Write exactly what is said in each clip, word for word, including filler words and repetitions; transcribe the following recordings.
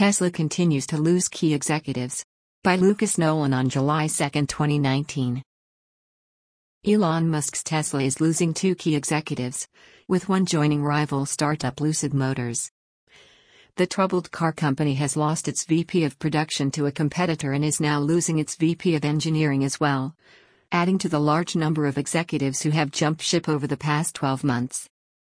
Tesla continues to lose key executives. By Lucas Nolan on July second, twenty nineteen. Elon Musk's Tesla is losing two key executives, with one joining rival startup Lucid Motors. The troubled car company has lost its V P of production to a competitor and is now losing its V P of engineering as well, adding to the large number of executives who have jumped ship over the past twelve months.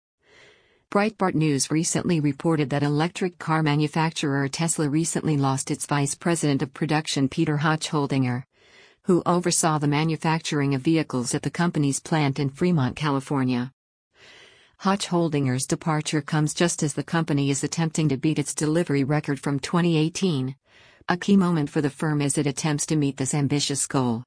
Breitbart News recently reported that electric car manufacturer Tesla recently lost its vice president of production Peter Hochholdinger, who oversaw the manufacturing of vehicles at the company's plant in Fremont, California. Hochholdinger's departure comes just as the company is attempting to beat its delivery record from twenty eighteen, a key moment for the firm as it attempts to meet this ambitious goal.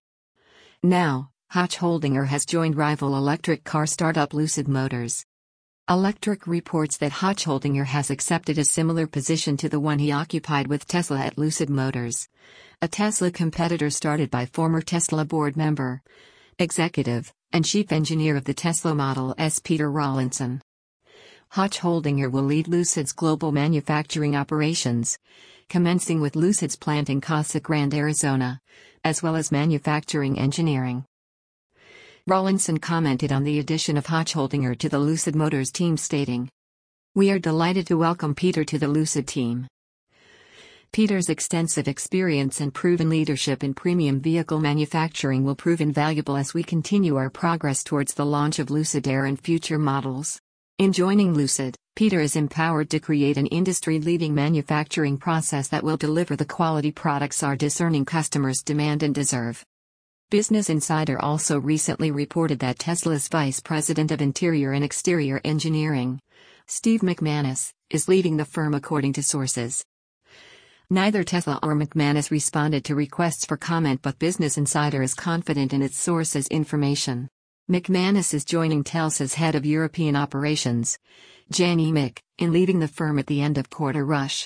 Now, Hochholdinger has joined rival electric car startup Lucid Motors. Electric reports that Hochholdinger has accepted a similar position to the one he occupied with Tesla at Lucid Motors, a Tesla competitor started by former Tesla board member, executive, and chief engineer of the Tesla Model S Peter Rawlinson. Hochholdinger will lead Lucid's global manufacturing operations, commencing with Lucid's plant in Casa Grande, Arizona, as well as manufacturing engineering. Rawlinson commented on the addition of Hochholdinger to the Lucid Motors team, stating, "We are delighted to welcome Peter to the Lucid team. Peter's extensive experience and proven leadership in premium vehicle manufacturing will prove invaluable as we continue our progress towards the launch of Lucid Air and future models. In joining Lucid, Peter is empowered to create an industry-leading manufacturing process that will deliver the quality products our discerning customers demand and deserve." Business Insider also recently reported that Tesla's Vice President of Interior and Exterior Engineering, Steve McManus, is leaving the firm according to sources. Neither Tesla or McManus responded to requests for comment, but Business Insider is confident in its sources' information. McManus is joining Tesla's head of European operations, Jan Emick, in leading the firm at the end of quarter rush.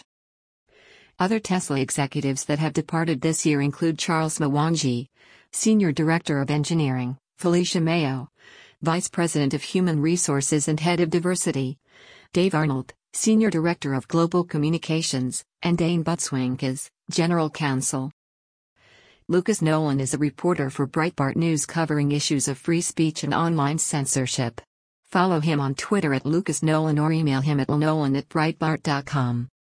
Other Tesla executives that have departed this year include Charles Mwangi, Senior Director of Engineering, Felicia Mayo, Vice President of Human Resources and Head of Diversity, Dave Arnold, Senior Director of Global Communications, and Dane Butzwink as General Counsel. Lucas Nolan is a reporter for Breitbart News covering issues of free speech and online censorship. Follow him on Twitter at Lucas Nolan or email him at lnolan at breitbart dot com.